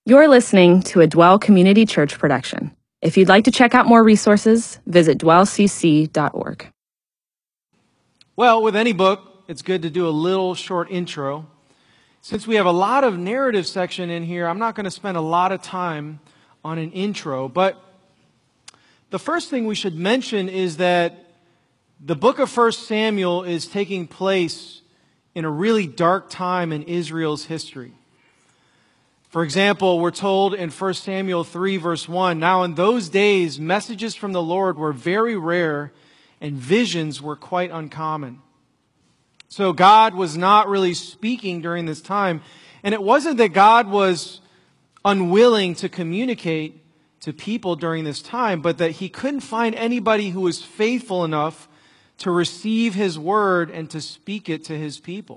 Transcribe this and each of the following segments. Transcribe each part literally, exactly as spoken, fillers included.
You're listening to a Dwell Community Church production. If you'd like to check out more resources, visit dwell c c dot org. Well, with any book, it's good to do a little short intro. Since we have a lot of narrative section in here, I'm not going to spend a lot of time on an intro, but the first thing we should mention is that the book of First Samuel is taking place in a really dark time in Israel's history. For example, we're told in First Samuel three, verse one, "Now in those days, messages from the Lord were very rare, and visions were quite uncommon." So God was not really speaking during this time. And it wasn't that God was unwilling to communicate to people during this time, but that He couldn't find anybody who was faithful enough to receive His word and to speak it to His people.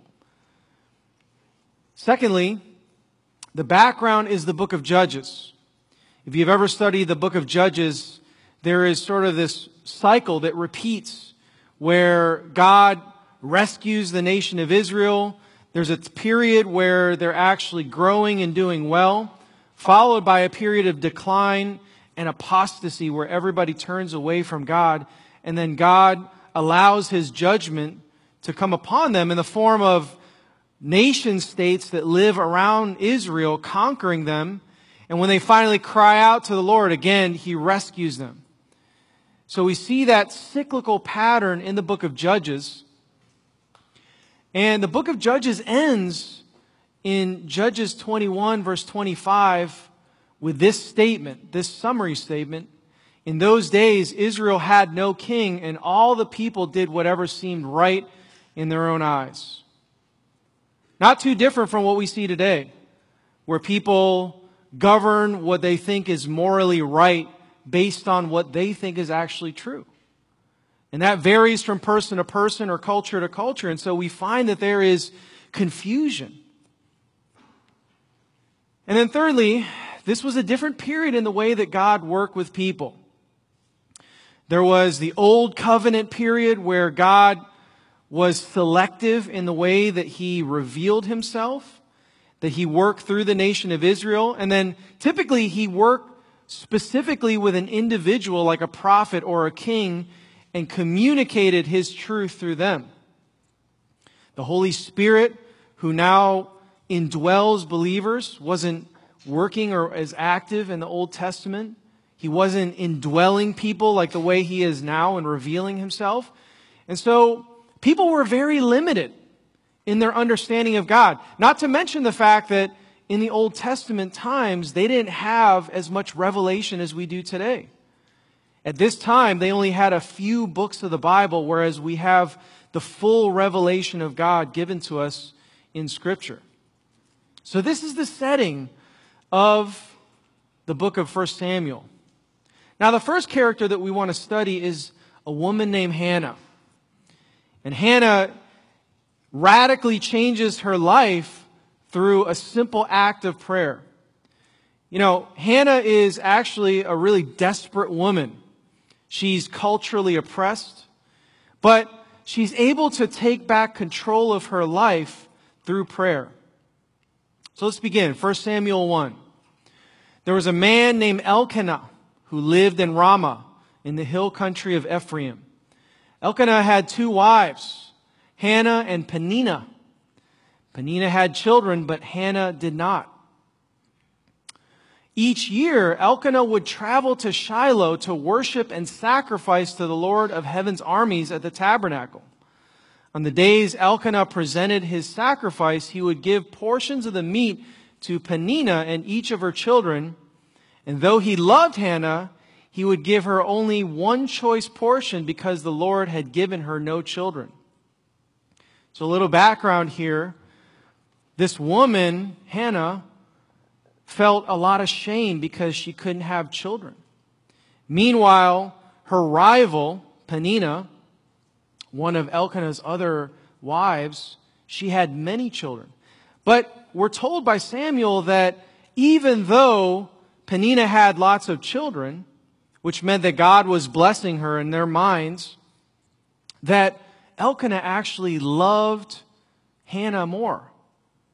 Secondly, the background is the book of Judges. If you've ever studied the book of Judges, there is sort of this cycle that repeats where God rescues the nation of Israel. There's a period where they're actually growing and doing well, followed by a period of decline and apostasy where everybody turns away from God. And then God allows His judgment to come upon them in the form of nation states that live around Israel, conquering them. And when they finally cry out to the Lord, again, He rescues them. So we see that cyclical pattern in the book of Judges. And the book of Judges ends in Judges twenty-one, verse twenty-five, with this statement, this summary statement. "In those days, Israel had no king, and all the people did whatever seemed right in their own eyes." Not too different from what we see today, where people govern what they think is morally right based on what they think is actually true. And that varies from person to person or culture to culture. And so we find that there is confusion. And then thirdly, this was a different period in the way that God worked with people. There was the old covenant period where God was selective in the way that He revealed Himself, that He worked through the nation of Israel. And then typically He worked specifically with an individual like a prophet or a king and communicated His truth through them. The Holy Spirit, who now indwells believers, wasn't working or as active in the Old Testament. He wasn't indwelling people like the way He is now and revealing Himself. And so people were very limited in their understanding of God. Not to mention the fact that in the Old Testament times, they didn't have as much revelation as we do today. At this time, they only had a few books of the Bible, whereas we have the full revelation of God given to us in Scripture. So this is the setting of the book of First Samuel. Now, the first character that we want to study is a woman named Hannah. And Hannah radically changes her life through a simple act of prayer. You know, Hannah is actually a really desperate woman. She's culturally oppressed, but she's able to take back control of her life through prayer. So let's begin. First Samuel one. There was a man named Elkanah who lived in Ramah in the hill country of Ephraim. Elkanah had two wives, Hannah and Peninnah. Peninnah had children, but Hannah did not. Each year, Elkanah would travel to Shiloh to worship and sacrifice to the Lord of heaven's armies at the tabernacle. On the days Elkanah presented his sacrifice, he would give portions of the meat to Peninnah and each of her children. And though he loved Hannah, he would give her only one choice portion because the Lord had given her no children. So a little background here. This woman, Hannah, felt a lot of shame because she couldn't have children. Meanwhile, her rival, Peninnah, one of Elkanah's other wives, she had many children. But we're told by Samuel that even though Peninnah had lots of children, which meant that God was blessing her in their minds, that Elkanah actually loved Hannah more.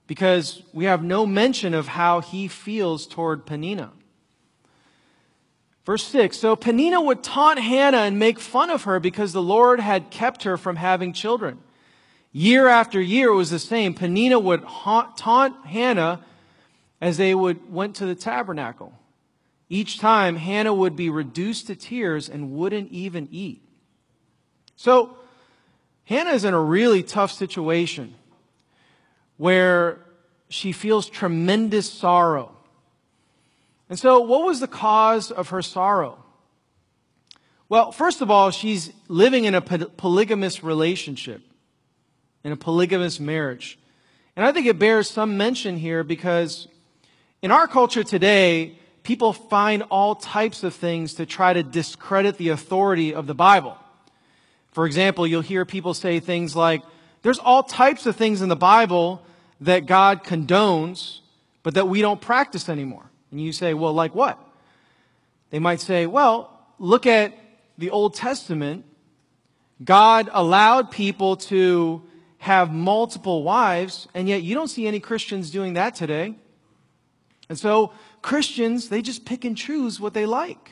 because we have no mention of how he feels toward Peninnah. Verse six, so Peninnah would taunt Hannah and make fun of her because the Lord had kept her from having children. Year after year it was the same. Peninnah would haunt, taunt Hannah as they would went to the tabernacle. Each time Hannah would be reduced to tears and wouldn't even eat. So Hannah is in a really tough situation where she feels tremendous sorrow. And so what was the cause of her sorrow? Well, first of all, she's living in a polygamous relationship, in a polygamous marriage. And I think it bears some mention here because in our culture today, people find all types of things to try to discredit the authority of the Bible. For example, you'll hear people say things like, there's all types of things in the Bible that God condones, but that we don't practice anymore. And you say, well, like what? They might say, well, look at the Old Testament. God allowed people to have multiple wives, and yet you don't see any Christians doing that today. And so Christians, they just pick and choose what they like.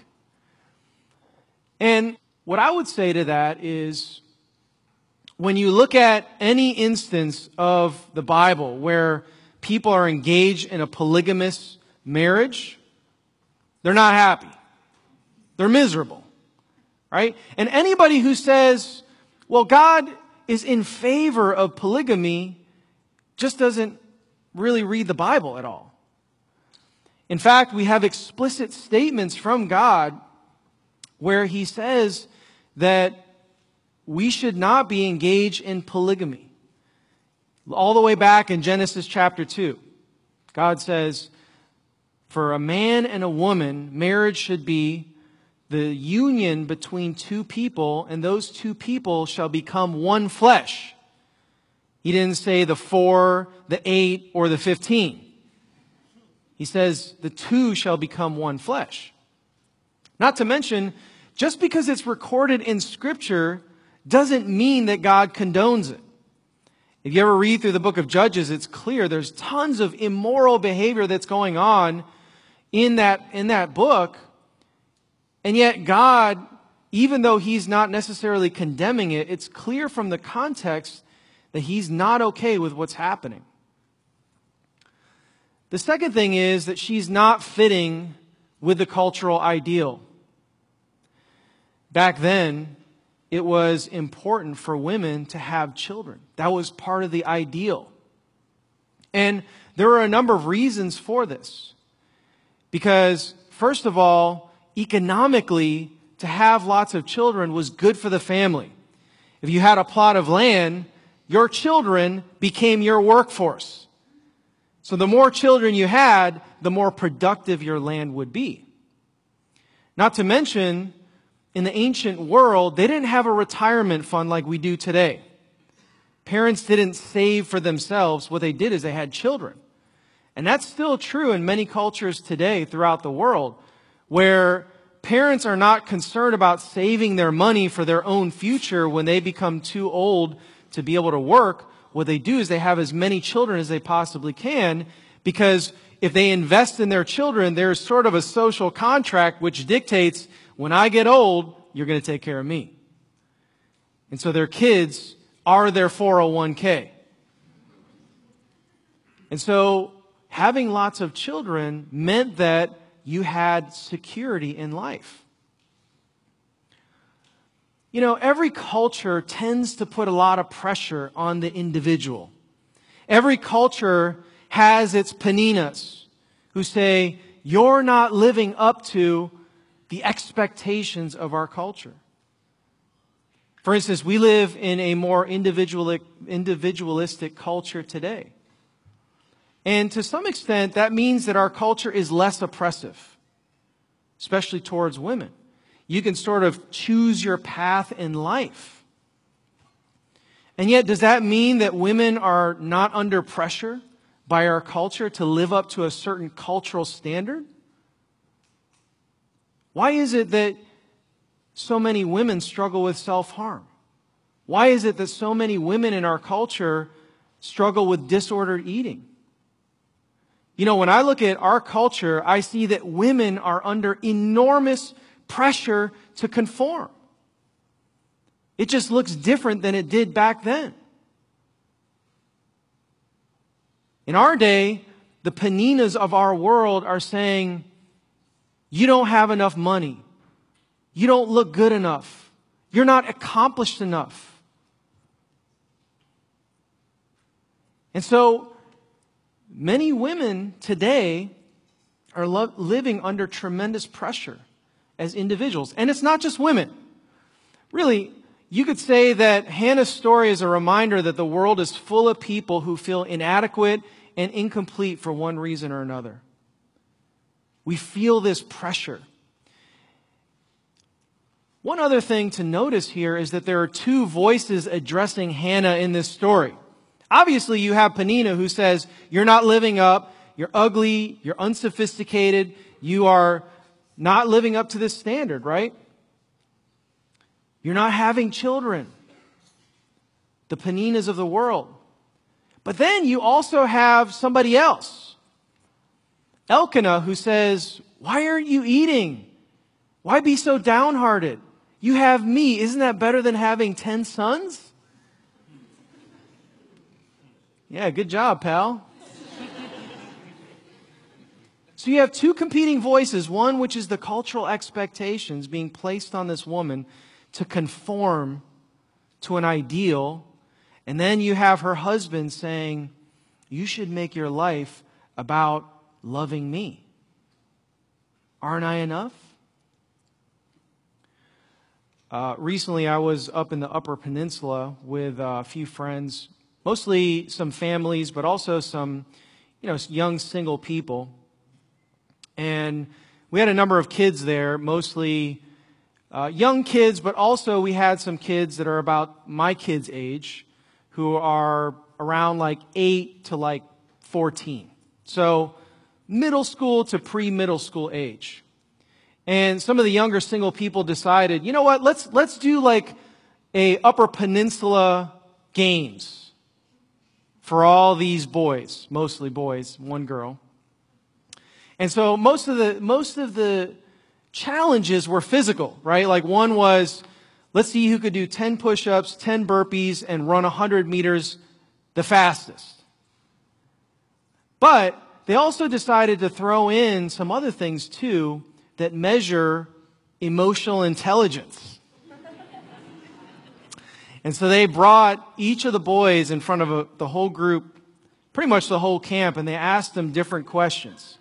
And what I would say to that is, when you look at any instance of the Bible where people are engaged in a polygamous marriage, they're not happy. They're miserable, right? And anybody who says, well, God is in favor of polygamy just doesn't really read the Bible at all. In fact, we have explicit statements from God where he says that we should not be engaged in polygamy. All the way back in Genesis chapter two, God says, for a man and a woman, marriage should be the union between two people, and those two people shall become one flesh. He didn't say the four, the eight, or the fifteen. He says the two shall become one flesh. Not to mention, just because it's recorded in Scripture doesn't mean that God condones it. If you ever read through the book of Judges, it's clear there's tons of immoral behavior that's going on in that, in that book. And yet God, even though he's not necessarily condemning it, it's clear from the context that he's not okay with what's happening. The second thing is that she's not fitting with the cultural ideal. Back then, it was important for women to have children. That was part of the ideal. And there are a number of reasons for this. Because, first of all, economically, to have lots of children was good for the family. If you had a plot of land, your children became your workforce. So the more children you had, the more productive your land would be. Not to mention, in the ancient world, they didn't have a retirement fund like we do today. Parents didn't save for themselves. What they did is they had children. And that's still true in many cultures today throughout the world, where parents are not concerned about saving their money for their own future when they become too old to be able to work. What they do is they have as many children as they possibly can, because if they invest in their children, there's sort of a social contract which dictates, when I get old, you're going to take care of me. And so their kids are their four oh one k. And so having lots of children meant that you had security in life. You know, every culture tends to put a lot of pressure on the individual. Every culture has its Peninnahs who say, you're not living up to the expectations of our culture. For instance, we live in a more individualistic, individualistic culture today. And to some extent, that means that our culture is less oppressive, especially towards women. You can sort of choose your path in life. And yet, does that mean that women are not under pressure by our culture to live up to a certain cultural standard? Why is it that so many women struggle with self-harm? Why is it that so many women in our culture struggle with disordered eating? You know, when I look at our culture, I see that women are under enormous pressure to conform. It just looks different than it did back then. In our day, the Peninas of our world are saying, you don't have enough money. You don't look good enough. You're not accomplished enough. And so, many women today are lo- living under tremendous pressure as individuals. And it's not just women. Really, you could say that Hannah's story is a reminder that the world is full of people who feel inadequate and incomplete for one reason or another. We feel this pressure. One other thing to notice here is that there are two voices addressing Hannah in this story. Obviously, you have Peninnah who says, you're not living up, you're ugly, you're unsophisticated, you are not living up to this standard, right? You're not having children. The Peninnahs of the world. But then you also have somebody else. Elkanah, who says, why aren't you eating? Why be so downhearted? You have me. Isn't that better than having ten sons? Yeah, good job, pal. So you have two competing voices, one which is the cultural expectations being placed on this woman to conform to an ideal, and then you have her husband saying, you should make your life about loving me. Aren't I enough? Uh, recently, I was up in the Upper Peninsula with a few friends, mostly some families, but also some, you know, young single people. And we had a number of kids there, mostly uh, young kids, but also we had some kids that are about my kids' age, who are around like eight to like fourteen. So middle school to pre-middle school age. And some of the younger single people decided, you know what, let's let's do like a Upper Peninsula games for all these boys, mostly boys, one girl. And so most of the most of the challenges were physical, right? Like one was, let's see who could do ten push-ups, ten burpees, and run one hundred meters the fastest. But they also decided to throw in some other things too that measure emotional intelligence. And so they brought each of the boys in front of a, the whole group, pretty much the whole camp, and they asked them different questions.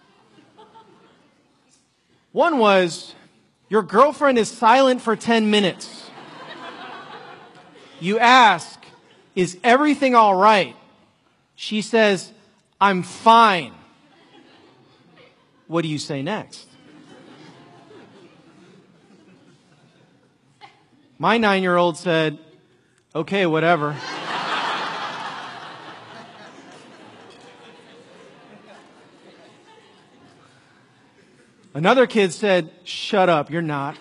One was, your girlfriend is silent for ten minutes. You ask, is everything all right? She says, I'm fine. What do you say next? My nine-year-old said, okay, whatever. Another kid said, shut up, you're not.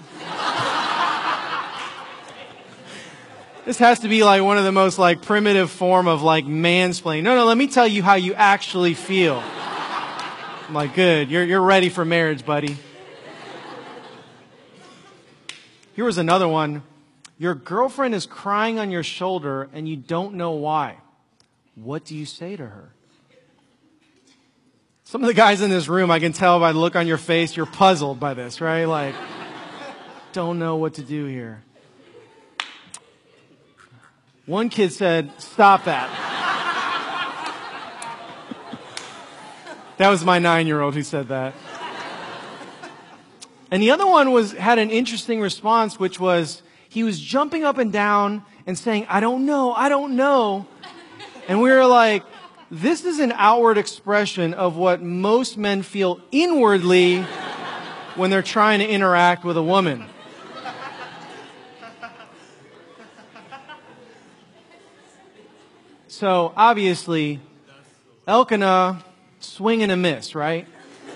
This has to be like one of the most like primitive form of like mansplaining. No, no, let me tell you how you actually feel. I'm like, good, you're, you're ready for marriage, buddy. Here was another one. Your girlfriend is crying on your shoulder and you don't know why. What do you say to her? Some of the guys in this room, I can tell by the look on your face, you're puzzled by this, right? Like, don't know what to do here. One kid said, stop that. That was my nine-year-old who said that. And the other one was had an interesting response, which was, he was jumping up and down and saying, I don't know, I don't know. And we were like, this is an outward expression of what most men feel inwardly when they're trying to interact with a woman. So obviously, Elkanah, swing and a miss, right?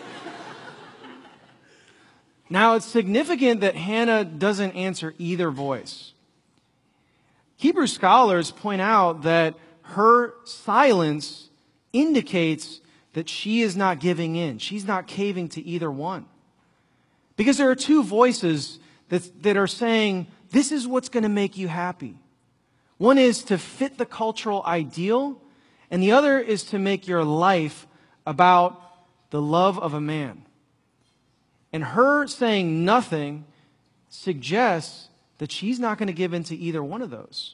Now, it's significant that Hannah doesn't answer either voice. Hebrew scholars point out that her silence indicates that she is not giving in. She's not caving to either one. Because there are two voices that, that are saying, this is what's going to make you happy. One is to fit the cultural ideal, and the other is to make your life about the love of a man. And her saying nothing suggests that she's not going to give in to either one of those.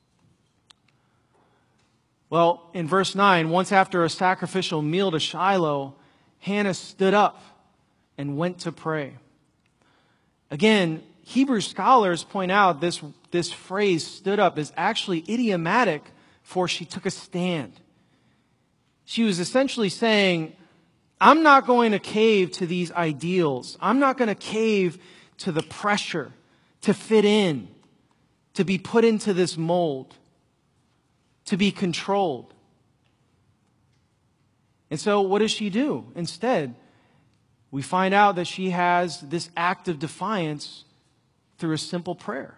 Well, in verse nine, once after a sacrificial meal to Shiloh, Hannah stood up and went to pray. Again, Hebrew scholars point out this, this phrase, stood up, is actually idiomatic for she took a stand. She was essentially saying, I'm not going to cave to these ideals. I'm not going to cave to the pressure to fit in, to be put into this mold, to be controlled. And so what does she do? Instead, we find out that she has this act of defiance through a simple prayer.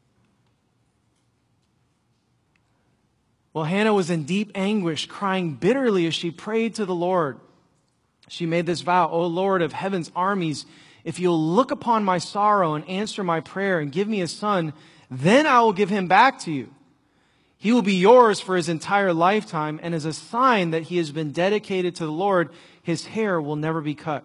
Well, Hannah was in deep anguish, crying bitterly as she prayed to the Lord. She made this vow, O Lord of heaven's armies, if you'll look upon my sorrow and answer my prayer and give me a son, then I will give him back to you. He will be yours for his entire lifetime, and as a sign that he has been dedicated to the Lord, his hair will never be cut.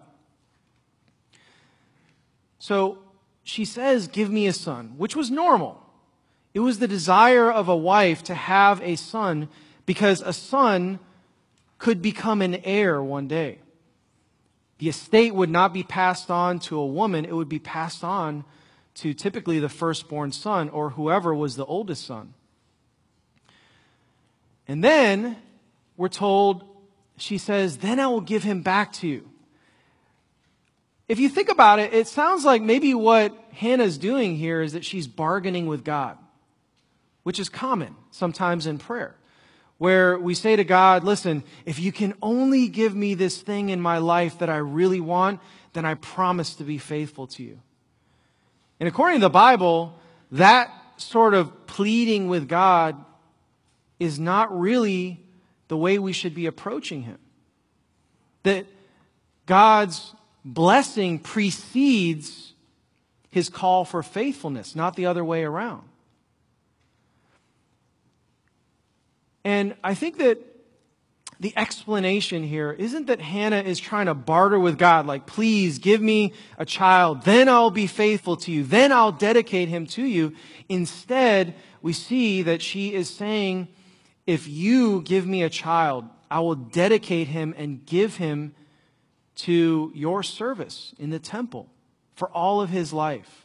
So she says, give me a son, which was normal. It was the desire of a wife to have a son because a son could become an heir one day. The estate would not be passed on to a woman. It would be passed on to typically the firstborn son or whoever was the oldest son. And then we're told, she says, then I will give him back to you. If you think about it, it sounds like maybe what Hannah's doing here is that she's bargaining with God, which is common sometimes in prayer, where we say to God, listen, if you can only give me this thing in my life that I really want, then I promise to be faithful to you. And according to the Bible, that sort of pleading with God is not really the way we should be approaching him. That God's blessing precedes his call for faithfulness, not the other way around. And I think that the explanation here isn't that Hannah is trying to barter with God, like, please give me a child, then I'll be faithful to you, then I'll dedicate him to you. Instead, we see that she is saying, if you give me a child, I will dedicate him and give him to your service in the temple for all of his life.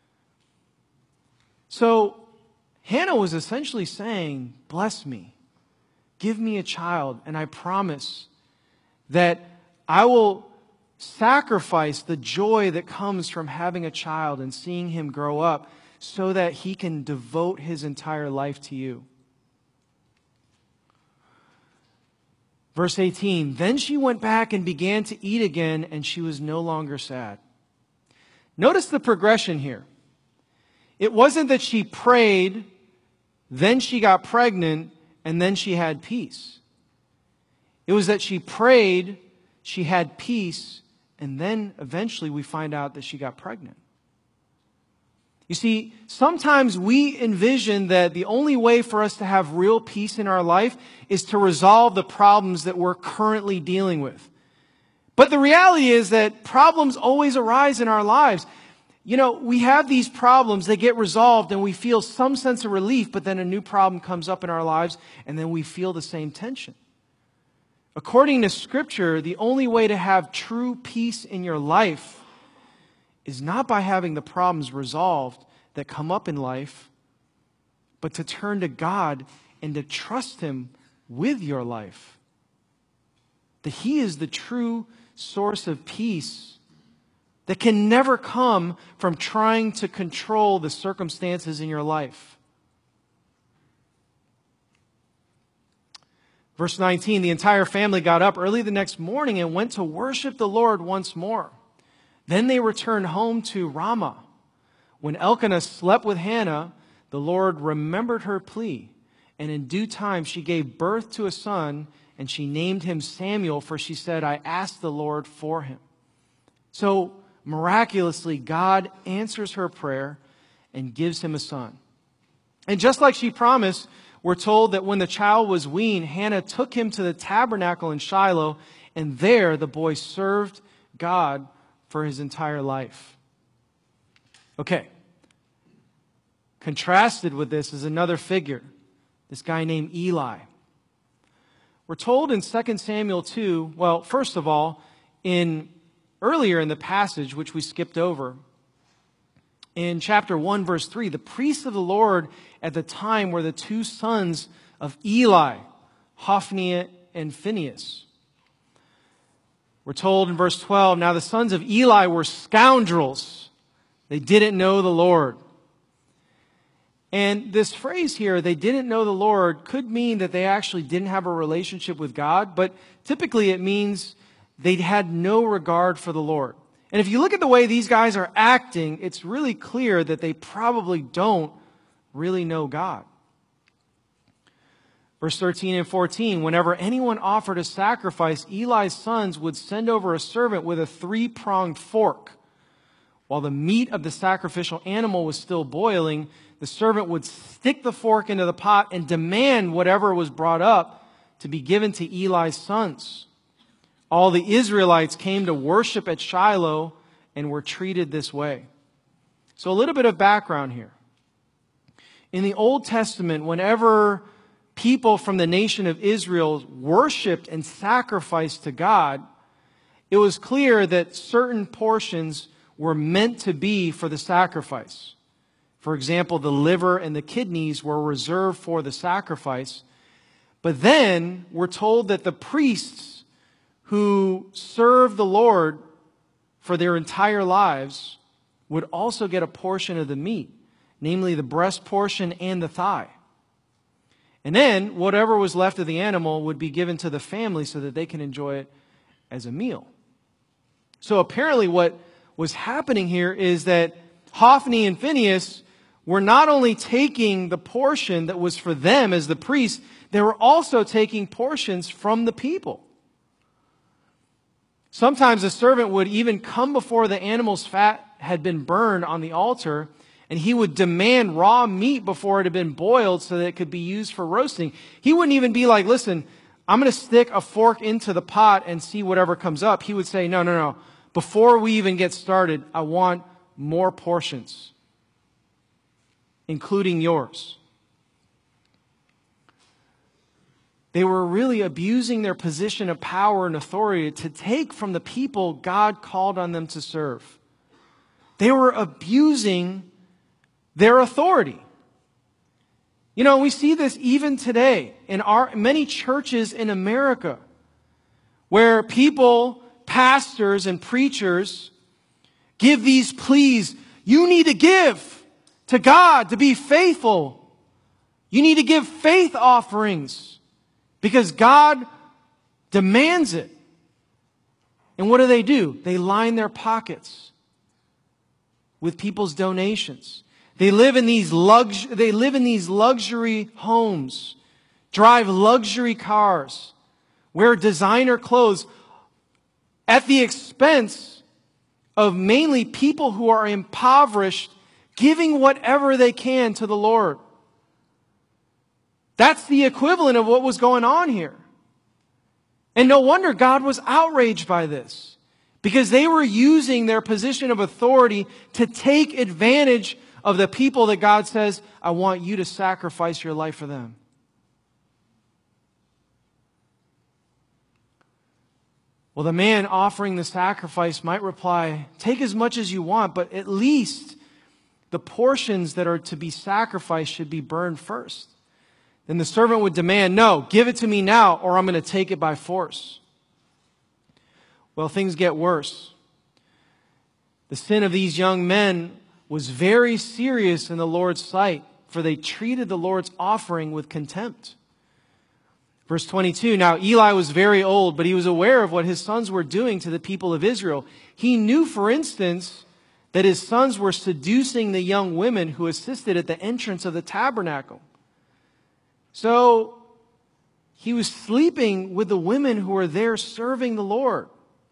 So Hannah was essentially saying, bless me, give me a child, and I promise that I will sacrifice the joy that comes from having a child and seeing him grow up so that he can devote his entire life to you. Verse eighteen, then she went back and began to eat again, and she was no longer sad. Notice the progression here. It wasn't that she prayed, then she got pregnant, and then she had peace. It was that she prayed, she had peace, and then eventually we find out that she got pregnant. You see, sometimes we envision that the only way for us to have real peace in our life is to resolve the problems that we're currently dealing with. But the reality is that problems always arise in our lives. You know, we have these problems, they get resolved and we feel some sense of relief, but then a new problem comes up in our lives and then we feel the same tension. According to Scripture, the only way to have true peace in your life is not by having the problems resolved that come up in life, but to turn to God and to trust Him with your life. That He is the true source of peace that can never come from trying to control the circumstances in your life. Verse nineteen, the entire family got up early the next morning and went to worship the Lord once more. Then they returned home to Ramah. When Elkanah slept with Hannah, the Lord remembered her plea, and in due time she gave birth to a son, and she named him Samuel, for she said, I asked the Lord for him. So miraculously, God answers her prayer and gives him a son. And just like she promised, we're told that when the child was weaned, Hannah took him to the tabernacle in Shiloh, and there the boy served God for his entire life. Okay. Contrasted with this is another figure, this guy named Eli. We're told in Second Samuel two, well, first of all, in earlier in the passage, which we skipped over, in chapter one, verse three, the priests of the Lord at the time were the two sons of Eli, Hophni and Phinehas. We're told in verse twelve, now the sons of Eli were scoundrels. They didn't know the Lord. And this phrase here, they didn't know the Lord, could mean that they actually didn't have a relationship with God, but typically it means they had no regard for the Lord. And if you look at the way these guys are acting, it's really clear that they probably don't really know God. Verse thirteen and fourteen, whenever anyone offered a sacrifice, Eli's sons would send over a servant with a three-pronged fork. While the meat of the sacrificial animal was still boiling, the servant would stick the fork into the pot and demand whatever was brought up to be given to Eli's sons. All the Israelites came to worship at Shiloh and were treated this way. So a little bit of background here. In the Old Testament, whenever people from the nation of Israel worshiped and sacrificed to God, it was clear that certain portions were meant to be for the sacrifice. For example, the liver and the kidneys were reserved for the sacrifice. But then we're told that the priests who served the Lord for their entire lives would also get a portion of the meat, namely the breast portion and the thigh. And then whatever was left of the animal would be given to the family so that they can enjoy it as a meal. So apparently what was happening here is that Hophni and Phinehas were not only taking the portion that was for them as the priests, they were also taking portions from the people. Sometimes a servant would even come before the animal's fat had been burned on the altar, and he would demand raw meat before it had been boiled so that it could be used for roasting. He wouldn't even be like, listen, I'm going to stick a fork into the pot and see whatever comes up. He would say, no, no, no. Before we even get started, I want more portions, including yours. They were really abusing their position of power and authority to take from the people God called on them to serve. They were abusing their authority. You know, we see this even today in our many churches in America, where people, pastors and preachers give these pleas. You need to give to God to be faithful. You need to give faith offerings because God demands it. And what do they do? They line their pockets with people's donations. They live in these lux- they live in these luxury homes, drive luxury cars, wear designer clothes at the expense of mainly people who are impoverished, giving whatever they can to the Lord. That's the equivalent of what was going on here. And no wonder God was outraged by this, because they were using their position of authority to take advantage of the people that God says, I want you to sacrifice your life for them. Well, the man offering the sacrifice might reply, take as much as you want, but at least the portions that are to be sacrificed should be burned first. Then the servant would demand, no, give it to me now, or I'm going to take it by force. Well, things get worse. The sin of these young men was very serious in the Lord's sight, for they treated the Lord's offering with contempt. Verse twenty-two, now Eli was very old, but he was aware of what his sons were doing to the people of Israel. He knew, for instance, that his sons were seducing the young women who assisted at the entrance of the tabernacle. So He was sleeping with the women who were there serving the Lord.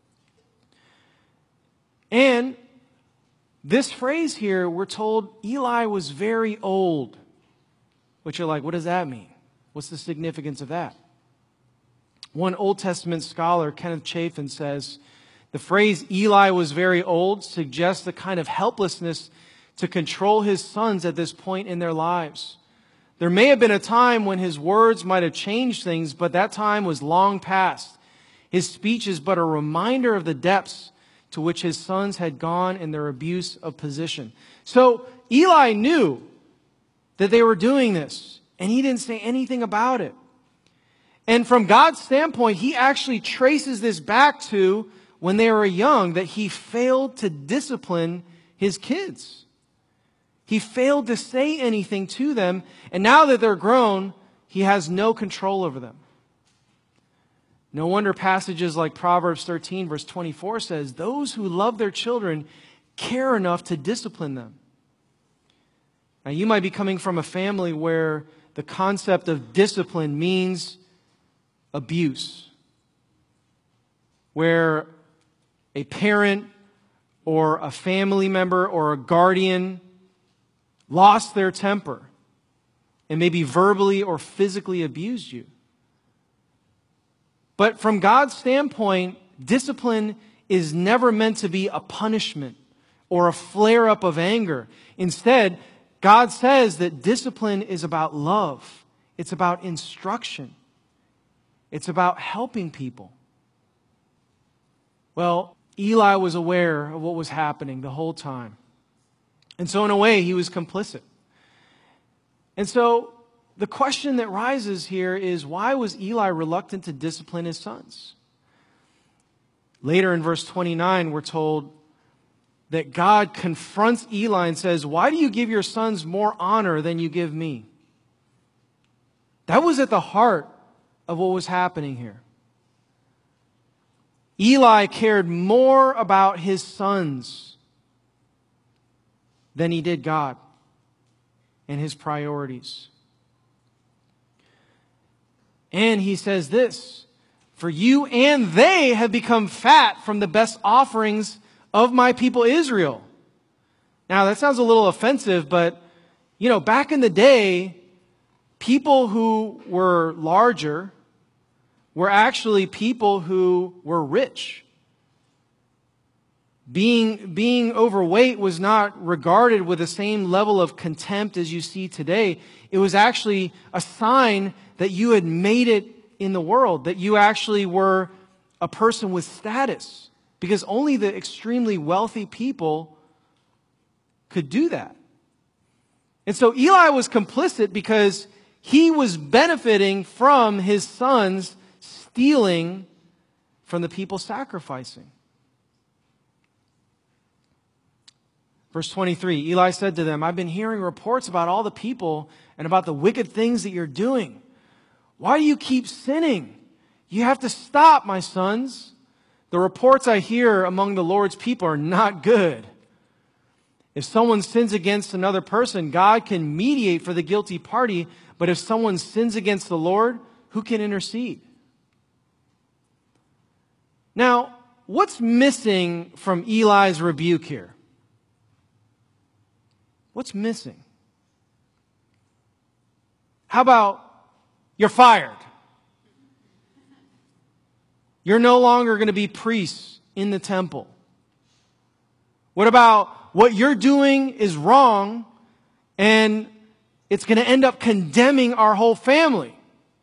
And this phrase here, we're told Eli was very old. Which you're like, what does that mean? What's the significance of that? One Old Testament scholar, Kenneth Chafin, says, the phrase Eli was very old suggests the kind of helplessness to control his sons at this point in their lives. There may have been a time when his words might have changed things, but that time was long past. His speech is but a reminder of the depths to which his sons had gone in their abuse of position. So Eli knew that they were doing this, and he didn't say anything about it. And from God's standpoint, he actually traces this back to when they were young, that he failed to discipline his kids. He failed to say anything to them, and now that they're grown, he has no control over them. No wonder passages like Proverbs thirteen, verse twenty-four says, those who love their children care enough to discipline them. Now, you might be coming from a family where the concept of discipline means abuse, where a parent or a family member or a guardian lost their temper and maybe verbally or physically abused you. But from God's standpoint, discipline is never meant to be a punishment or a flare-up of anger. Instead, God says that discipline is about love. It's about instruction. It's about helping people. Well, Eli was aware of what was happening the whole time. And so in a way, he was complicit. And so the question that rises here is, why was Eli reluctant to discipline his sons? Later in verse twenty-nine, we're told that God confronts Eli and says, why do you give your sons more honor than you give me? That was at the heart of what was happening here. Eli cared more about his sons than he did God and his priorities. And he says this, for you and they have become fat from the best offerings of my people Israel. Now that sounds a little offensive, but you know, back in the day, people who were larger were actually people who were rich. Being, being overweight was not regarded with the same level of contempt as you see today. It was actually a sign that you had made it in the world, that you actually were a person with status, because only the extremely wealthy people could do that. And so Eli was complicit because he was benefiting from his sons stealing from the people sacrificing. Verse twenty-three, Eli said to them, I've been hearing reports about all the people and about the wicked things that you're doing. Why do you keep sinning? You have to stop, my sons. The reports I hear among the Lord's people are not good. If someone sins against another person, God can mediate for the guilty party. But if someone sins against the Lord, who can intercede? Now, what's missing from Eli's rebuke here? What's missing? How about, you're fired? You're no longer going to be priests in the temple. What about, what you're doing is wrong and it's going to end up condemning our whole family?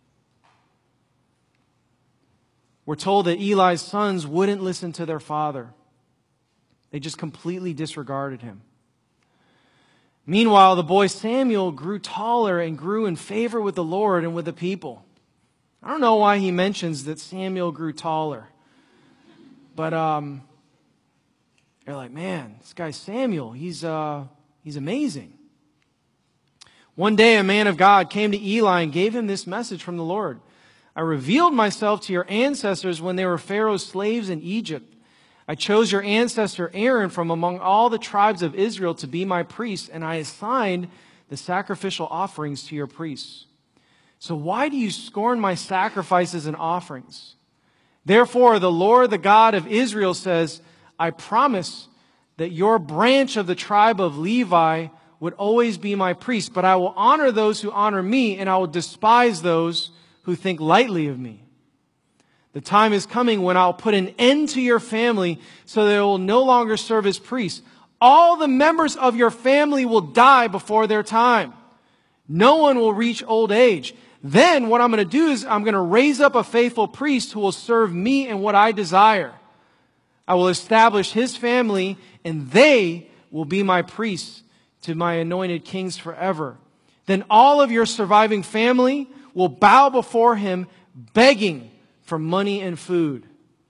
We're told that Eli's sons wouldn't listen to their father. They just completely disregarded him. Meanwhile, the boy Samuel grew taller and grew in favor with the Lord and with the people. I don't know why he mentions that Samuel grew taller. But um, they're like, man, this guy Samuel, he's, uh, he's amazing. One day a man of God came to Eli and gave him this message from the Lord. I revealed myself to your ancestors when they were Pharaoh's slaves in Egypt. I chose your ancestor Aaron from among all the tribes of Israel to be my priest, and I assigned the sacrificial offerings to your priests. So why do you scorn my sacrifices and offerings? Therefore, the Lord, the God of Israel says, I promise that your branch of the tribe of Levi would always be my priest, but I will honor those who honor me, and I will despise those who think lightly of me. The time is coming when I'll put an end to your family so that it will no longer serve as priests. All the members of your family will die before their time. No one will reach old age. Then what I'm going to do is I'm going to raise up a faithful priest who will serve me in what I desire. I will establish his family, and they will be my priests to my anointed kings forever. Then all of your surviving family will bow before him, begging for money and food.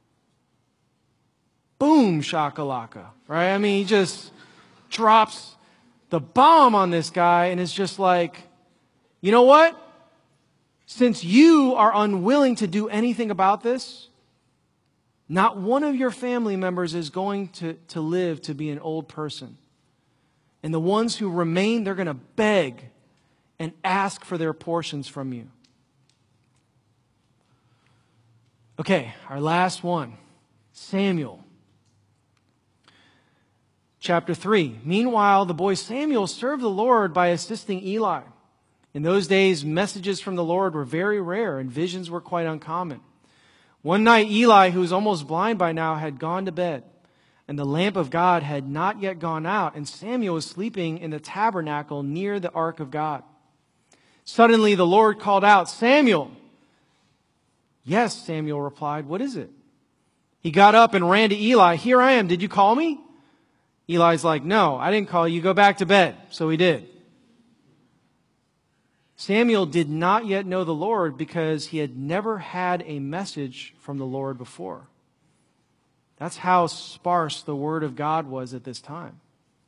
Boom, shakalaka, right? I mean, he just drops the bomb on this guy, and it's just like, you know what? Since you are unwilling to do anything about this, not one of your family members is going to, to live to be an old person. And the ones who remain, they're going to beg and ask for their portions from you. Okay, our last one, Samuel. Chapter three. Meanwhile, the boy Samuel served the Lord by assisting Eli. In those days, messages from the Lord were very rare and visions were quite uncommon. One night, Eli, who was almost blind by now, had gone to bed, and the lamp of God had not yet gone out, and Samuel was sleeping in the tabernacle near the ark of God. Suddenly, the Lord called out, Samuel! Yes, Samuel replied, what is it? He got up and ran to Eli. Here I am. Did you call me? Eli's like, no, I didn't call you. Go back to bed. So he did. Samuel did not yet know the Lord because he had never had a message from the Lord before. That's how sparse the word of God was at this time.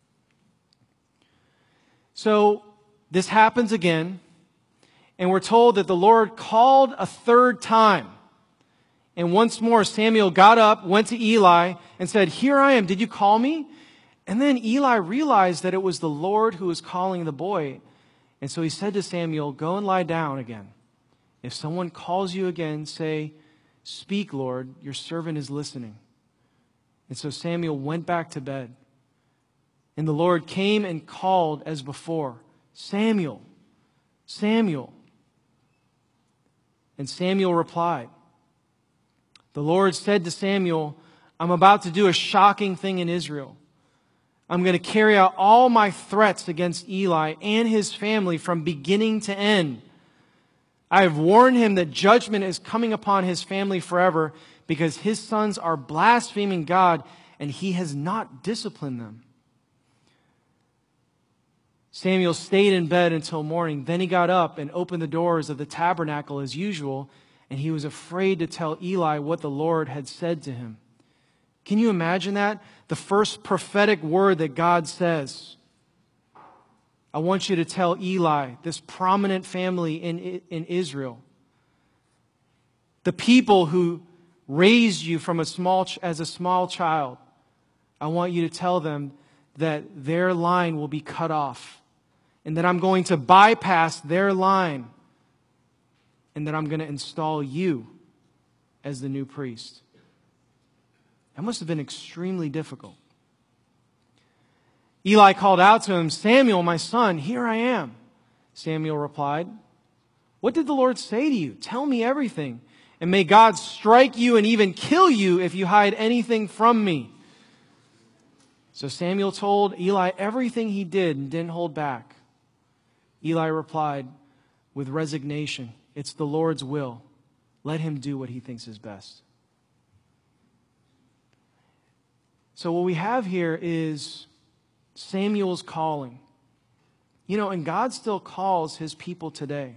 So this happens again, and we're told that the Lord called a third time. And once more, Samuel got up, went to Eli, and said, here I am. Did you call me? And then Eli realized that it was the Lord who was calling the boy. And so he said to Samuel, go and lie down again. If someone calls you again, say, speak, Lord, your servant is listening. And so Samuel went back to bed. And the Lord came and called as before, Samuel, Samuel. And Samuel replied, the Lord said to Samuel, I'm about to do a shocking thing in Israel. I'm going to carry out all my threats against Eli and his family from beginning to end. I have warned him that judgment is coming upon his family forever because his sons are blaspheming God and he has not disciplined them. Samuel stayed in bed until morning. Then he got up and opened the doors of the tabernacle as usual, and he was afraid to tell Eli what the Lord had said to him. Can you imagine that? The first prophetic word that God says. I want you to tell Eli, this prominent family in, in Israel, the people who raised you from a small as a small child, I want you to tell them that their line will be cut off, and that I'm going to bypass their line, and that I'm going to install you as the new priest. That must have been extremely difficult. Eli called out to him, Samuel, my son, here I am. Samuel replied, what did the Lord say to you? Tell me everything, and may God strike you and even kill you if you hide anything from me. So Samuel told Eli everything he did and didn't hold back. Eli replied with resignation, it's the Lord's will. Let him do what he thinks is best. So what we have here is Samuel's calling. You know, and God still calls his people today.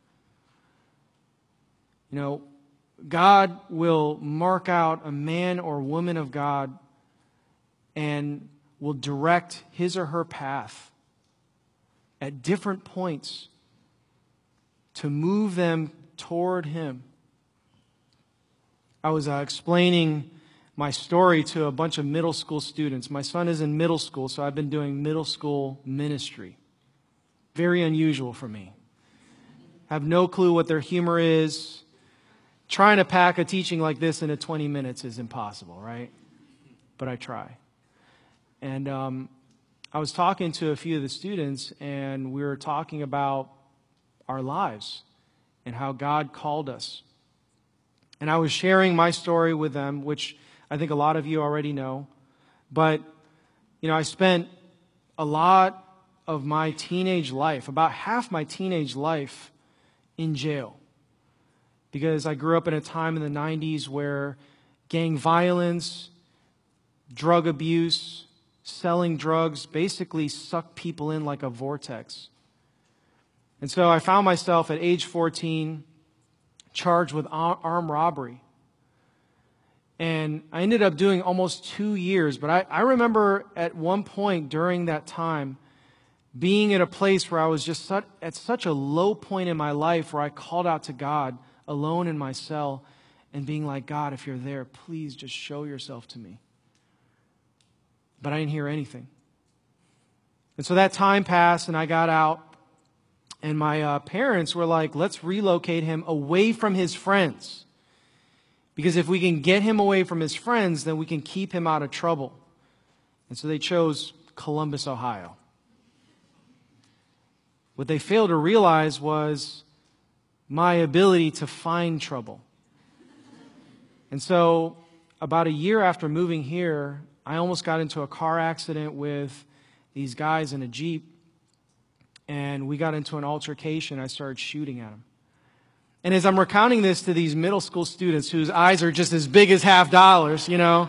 You know, God will mark out a man or woman of God and will direct his or her path at different points to move them toward him. I was uh, explaining my story to a bunch of middle school students. My son is in middle school, so I've been doing middle school ministry. Very unusual for me. have no clue what their humor is. Trying to pack a teaching like this into twenty minutes is impossible, right? But I try. And um, I was talking to a few of the students, and we were talking about our lives and how God called us. And I was sharing my story with them, which I think a lot of you already know. But, you know, I spent a lot of my teenage life, about half my teenage life, in jail. Because I grew up in a time in the nineties where gang violence, drug abuse, selling drugs basically sucked people in like a vortex. And so I found myself at age fourteen charged with armed robbery. And I ended up doing almost two years. But I, I remember at one point during that time being in a place where I was just such, at such a low point in my life where I called out to God alone in my cell and being like, God, if you're there, please just show yourself to me. But I didn't hear anything. And so that time passed and I got out. And my uh, parents were like, let's relocate him away from his friends. Because if we can get him away from his friends, then we can keep him out of trouble. And so they chose Columbus, Ohio. What they failed to realize was my ability to find trouble. And so about a year after moving here, I almost got into a car accident with these guys in a Jeep. And we got into an altercation. I started shooting at him. And as I'm recounting this to these middle school students whose eyes are just as big as half dollars, you know,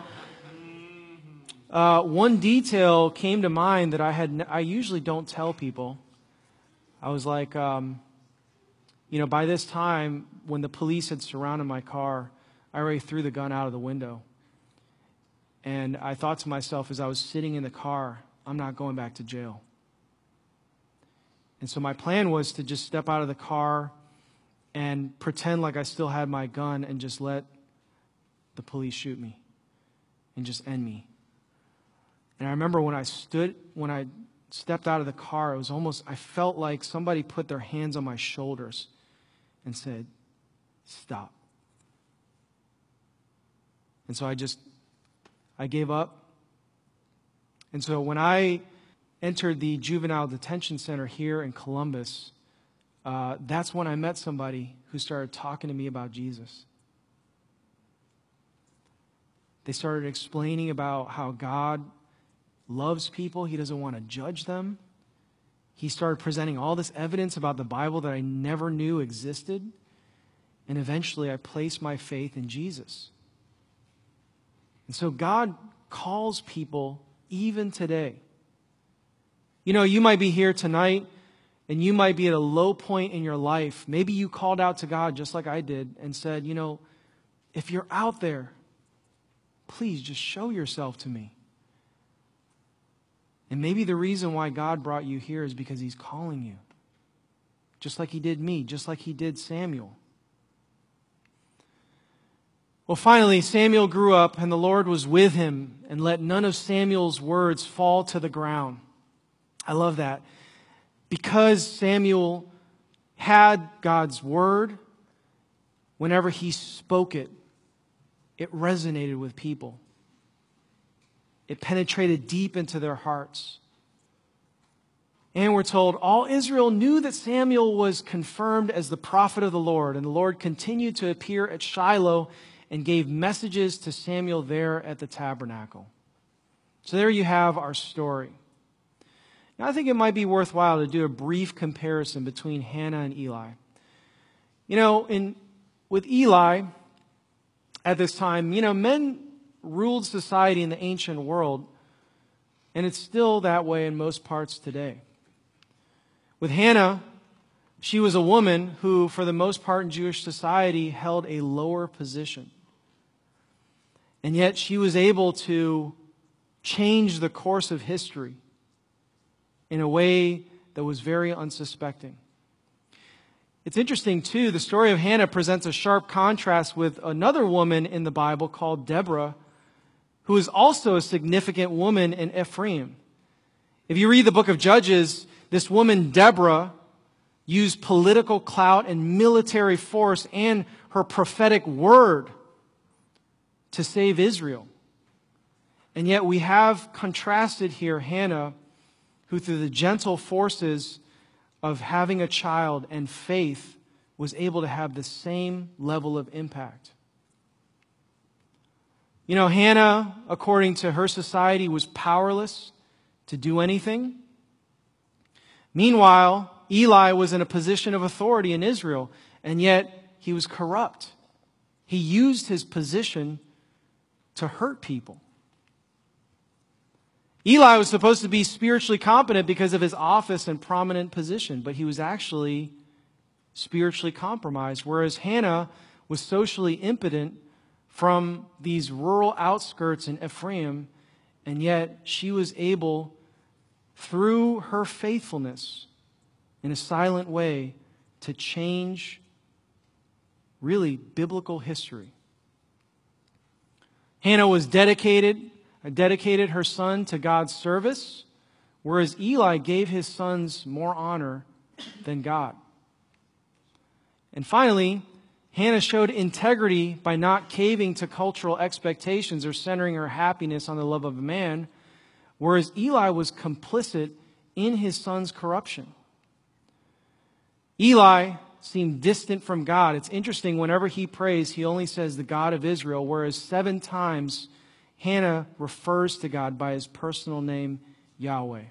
uh, one detail came to mind that I had. I usually don't tell people. I was like, um, you know, by this time, when the police had surrounded my car, I already threw the gun out of the window. And I thought to myself as I was sitting in the car, I'm not going back to jail. And so my plan was to just step out of the car and pretend like I still had my gun and just let the police shoot me and just end me. And I remember when I stood, when I stepped out of the car, it was almost, I felt like somebody put their hands on my shoulders and said, stop. And so I just, I gave up. And so when I entered the juvenile detention center here in Columbus, uh, that's when I met somebody who started talking to me about Jesus. They started explaining about how God loves people. He doesn't want to judge them. He started presenting all this evidence about the Bible that I never knew existed. And eventually I placed my faith in Jesus. And so God calls people even today. You know, you might be here tonight and you might be at a low point in your life. Maybe you called out to God just like I did and said, you know, if you're out there, please just show yourself to me. And maybe the reason why God brought you here is because He's calling you. Just like He did me, just like He did Samuel. Well, finally, Samuel grew up and the Lord was with him and let none of Samuel's words fall to the ground. I love that. Because Samuel had God's word, whenever he spoke it, it resonated with people. It penetrated deep into their hearts. And we're told all Israel knew that Samuel was confirmed as the prophet of the Lord, and the Lord continued to appear at Shiloh and gave messages to Samuel there at the tabernacle. So there you have our story. Now, I think it might be worthwhile to do a brief comparison between Hannah and Eli. You know, in with Eli, at this time, you know, men ruled society in the ancient world, and it's still that way in most parts today. With Hannah, she was a woman who, for the most part in Jewish society, held a lower position. And yet she was able to change the course of history in a way that was very unsuspecting. It's interesting, too, the story of Hannah presents a sharp contrast with another woman in the Bible called Deborah, who is also a significant woman in Ephraim. If you read the book of Judges, this woman, Deborah, used political clout and military force and her prophetic word to save Israel. And yet we have contrasted here Hannah, who through the gentle forces of having a child and faith was able to have the same level of impact. You know, Hannah, according to her society, was powerless to do anything. Meanwhile, Eli was in a position of authority in Israel, and yet he was corrupt. He used his position to hurt people. Eli was supposed to be spiritually competent because of his office and prominent position, but he was actually spiritually compromised, whereas Hannah was socially impotent from these rural outskirts in Ephraim, and yet she was able, through her faithfulness, in a silent way, to change really biblical history. Hannah was dedicated, dedicated her son to God's service, whereas Eli gave his sons more honor than God. And finally, Hannah showed integrity by not caving to cultural expectations or centering her happiness on the love of a man, whereas Eli was complicit in his son's corruption. Eli seemed distant from God. It's interesting, whenever he prays, he only says the God of Israel, whereas seven times Hannah refers to God by his personal name, Yahweh.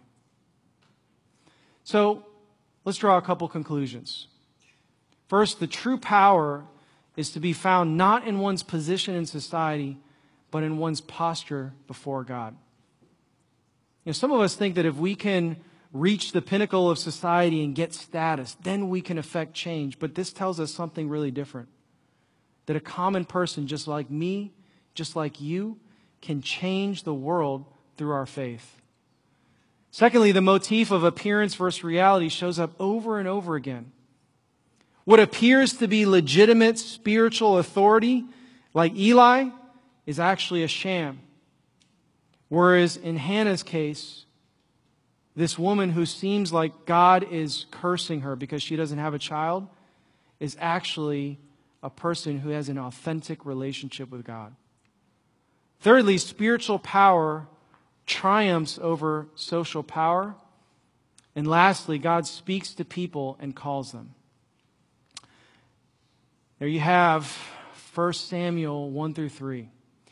So let's draw a couple conclusions. First, the true power is to be found not in one's position in society, but in one's posture before God. You know, some of us think that if we can reach the pinnacle of society and get status, then we can affect change. But this tells us something really different. That a common person just like me, just like you, can change the world through our faith. Secondly, the motif of appearance versus reality shows up over and over again. What appears to be legitimate spiritual authority, like Eli, is actually a sham. Whereas in Hannah's case, this woman who seems like God is cursing her because she doesn't have a child is actually a person who has an authentic relationship with God. Thirdly, spiritual power triumphs over social power. And lastly, God speaks to people and calls them. There you have First Samuel one through three.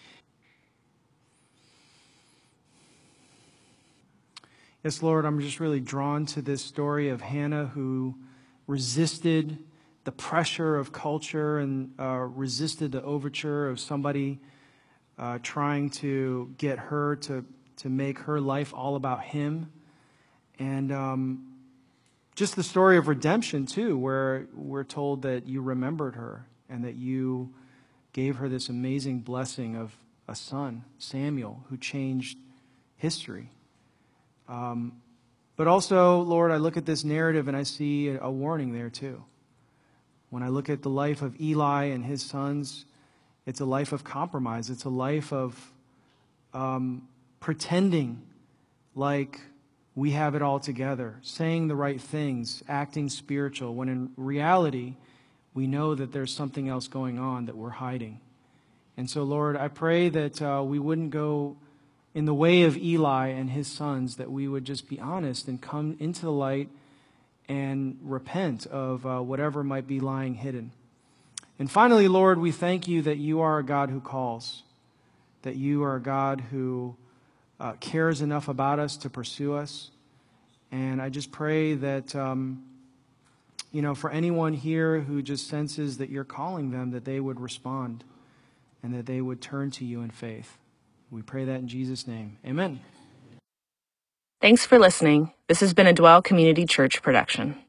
Yes, Lord, I'm just really drawn to this story of Hannah, who resisted the pressure of culture and uh, resisted the overture of somebody uh, trying to get her to, to make her life all about him. And um, just the story of redemption, too, where we're told that you remembered her and that you gave her this amazing blessing of a son, Samuel, who changed history. Um, but also, Lord, I look at this narrative and I see a, a warning there too. When I look at the life of Eli and his sons, it's a life of compromise. It's a life of um, pretending like we have it all together, saying the right things, acting spiritual, when in reality, we know that there's something else going on that we're hiding. And so, Lord, I pray that uh, we wouldn't go in the way of Eli and his sons, that we would just be honest and come into the light and repent of uh, whatever might be lying hidden. And finally, Lord, we thank you that you are a God who calls, that you are a God who uh, cares enough about us to pursue us. And I just pray that, um, you know, for anyone here who just senses that you're calling them, that they would respond and that they would turn to you in faith. We pray that in Jesus' name. Amen. Thanks for listening. This has been a Dwell Community Church production.